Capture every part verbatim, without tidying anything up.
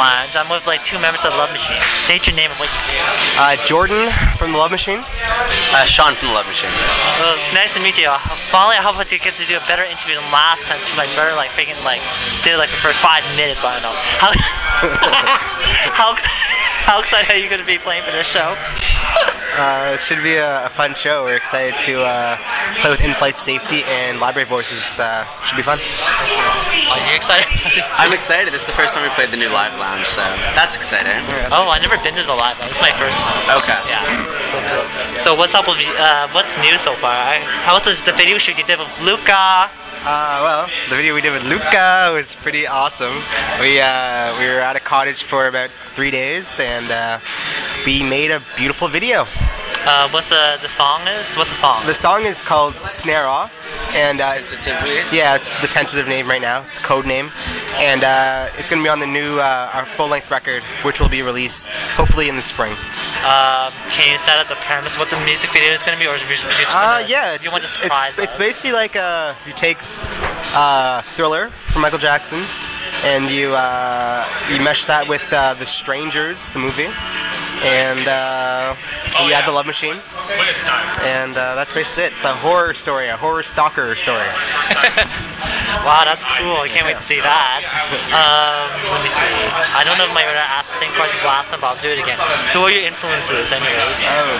Lounge. I'm with like two members of the Love Machine. State your name and what you do. Uh, Jordan from the Love Machine. Uh, Sean from the Love Machine. Well, nice to meet you. Finally, I hope I get to do a better interview than last time. So my brother like freaking like did it like for five minutes, but I don't know. How how, how excited are you going to be playing for this show? Uh, it should be a, a fun show. We're excited to uh, play with in-flight safety and library voices. Uh, should be fun. Are you excited? I'm excited. This is the first time we played the new Live Lounge, so that's exciting. Oh, I've never been to the live. This is my first time. Okay. Yeah. So, so what's up with you? Uh, what's new so far? I, how was the, the video shoot you did with Luca? Uh, well, the video we did with Luca was pretty awesome. We uh, we were at a cottage for about three days, and uh, we made a beautiful video. Uh, what's the the song is? What's the song? The song is called Snare Off, and uh, it's Tentatively? yeah, it's the tentative name right now. It's a code name, and uh, it's gonna be on the new uh, our full-length record, which will be released hopefully in the spring. Uh, can you set up the premise what the music video is gonna be, or is it just Uh, gonna, yeah, it's you want to it's, surprise it's us? basically like uh, you take uh, Thriller from Michael Jackson, and you uh, you mesh that with uh, The Strangers, the movie, and uh, you add the Love Machine, and uh, that's basically it. It's a horror story, a horror stalker story. Wow, that's cool. I can't wait to see that. Um, let me see. I don't know if my brother asked the same question last time, but I'll do it again. Who are your influences, anyways?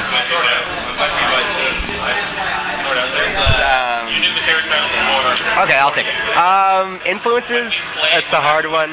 Um, Okay, I'll take it. Um, influences, it's a hard one.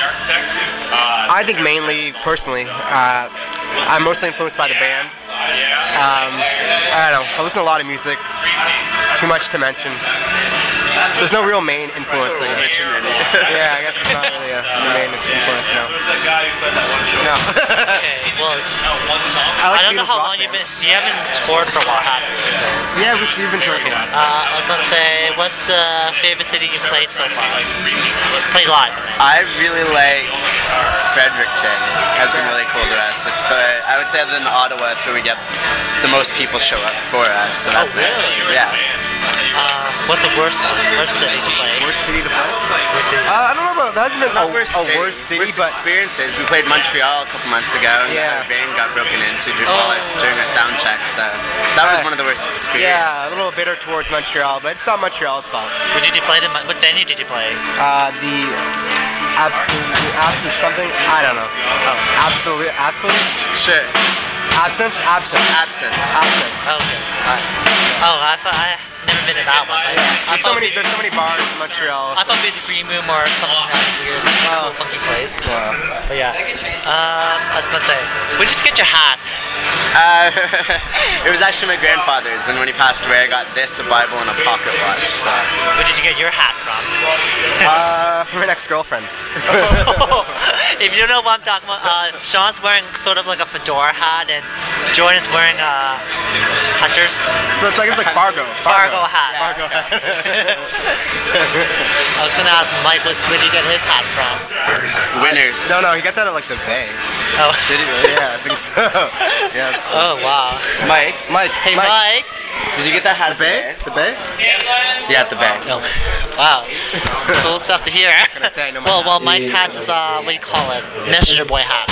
I think mainly, personally, uh, I'm mostly influenced by the band. Um, I don't know, I listen to a lot of music, too much to mention. There's no real main influence, I guess. Yeah, I guess it's not really a main influence, no. No. Okay, well, it's, I, like I don't know Beatles how rock long you've band. been. You haven't toured for a while, have you? So, Yeah, we've, we've been touring a lot. uh, I was gonna say, what's the favorite city you played so far? Played live. I really like Fredericton. Has been really cool to us. It's the I would say other than Ottawa, it's where we get the most people show up for us. So that's Oh, really? nice. Yeah. Uh, what's the worst one? Worst city to play? Worst city to play? Worst city. Uh, I don't know about, that hasn't been a, Worst a city. worst city, Worst but experiences. We played Montreal a couple months ago, and Yeah. our van got broken into during, Oh. while I was doing a sound check. So that was Uh, one of the worst experiences. yeah, a little bitter towards Montreal, but it's not Montreal's fault. What did you play? To, what venue did you play? Uh, the absolute, absolute something, I don't know. Oh, absolute, absolute, Shit. absent, absent, Absent. absent. Okay. Oh, I thought I never been to that one. I, I There's so thought many, we- there's so many bars in Montreal. I thought it'd be the Green Room or something like that weird, cool, funky place. Yeah. But yeah. Um, I was gonna say, where'd you get your hat? Uh, it was actually my grandfather's, and when he passed away, I got this, a Bible, and a pocket watch. So. Where did you get your hat from? Uh, from an ex-girlfriend. If you don't know what I'm talking about, uh, Sean's wearing sort of like a fedora hat, and Jordan's wearing a Hunter's So it's like, it's like Fargo. Fargo hat. Fargo hat. I was gonna ask Mike, where where did he get his hat from? Winners. No, no, he got that at like the Bay. Oh. Did he really? Yeah, I think so. Yeah. It's, Oh wow. Mike, Mike. Hey Mike. did you get that hat at The Bay? The Bay? Yeah, at the Bay. Oh, wow. Cool stuff to hear. Can I say I know my Well, hat? well, Mike's hat is uh, what do you call it? Messenger boy hat.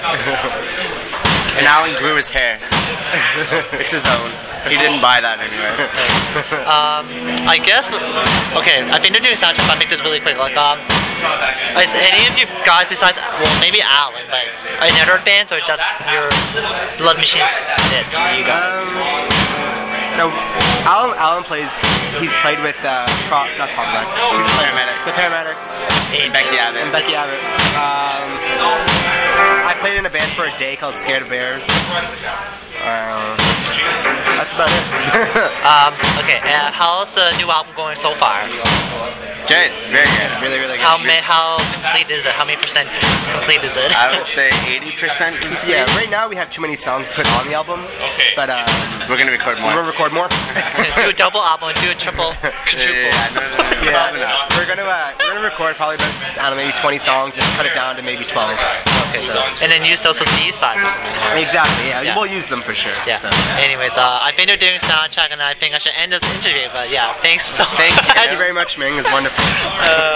And Alan grew his hair. It's his own. He didn't buy that anywhere. Um, I guess. Okay, I think they're doing soundtrack. I'll make this really quick. Like, um, is any of you guys besides, well, maybe Alan, but are in other bands, or that's your Love Machine? It for you guys. Um, no, Alan, Alan plays, he's played with, uh, Pro, not Pop Band. He's played with Paramedics. The Paramedics. And Becky Abbott. And Becky Abbott. Um, I played in a band for a day called Scared of Bears. Uh, that's about it. Um, okay, uh, how's the new album going so far? Good. Very good. Really, really good. How ma- how complete is it? How many percent complete is it? I would say eighty percent complete. Yeah, right now we have too many songs to put on the album. Okay. But, uh, We're going to record we're more. gonna record more. Do a double album, do a triple, quadruple. Yeah, no, no, no, no, Yeah, probably not. we're gonna uh, we're gonna record probably about, I don't know, maybe twenty songs and cut it down to maybe twelve. Okay, so and then use those as B sides or something. Exactly. Yeah, Yeah. we'll use them for sure. Yeah. So. Anyways, uh, I think they're doing soundtrack, and I think I should end this interview. But yeah, thanks so Thank you. much. Thank you very much, Ming. It's wonderful. Uh,